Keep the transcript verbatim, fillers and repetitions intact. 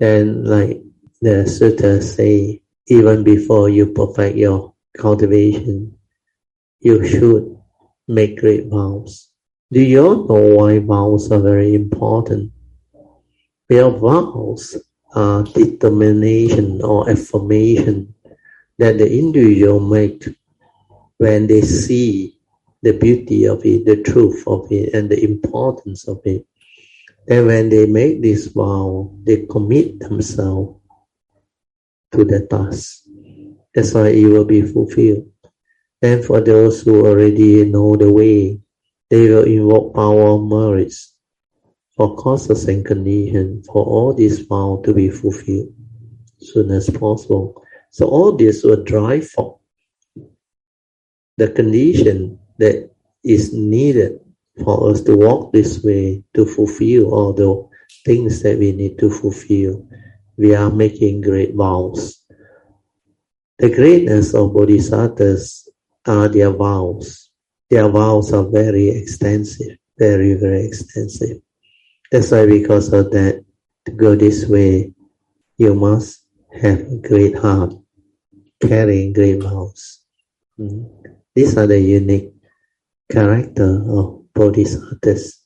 And like the sutta say, even before you perfect your cultivation, you should make great vows. Do you all know why vows are very important? Well, vows are determination or affirmation that the individual make when they see the beauty of it, the truth of it, and the importance of it. And when they make this vow, they commit themselves to the task. That's why it will be fulfilled. And for those who already know the way, they will invoke power of merits for causes and conditions for all these vows to be fulfilled as soon as possible. So all this will drive for the condition that is needed for us to walk this way, to fulfill all the things that we need to fulfill. We are making great vows. The greatness of bodhisattvas are their vows. Their vows are very extensive, very, very extensive. That's why because of that, to go this way, you must have a great heart, carrying great vows. Mm. These are the unique character of bodhisattvas.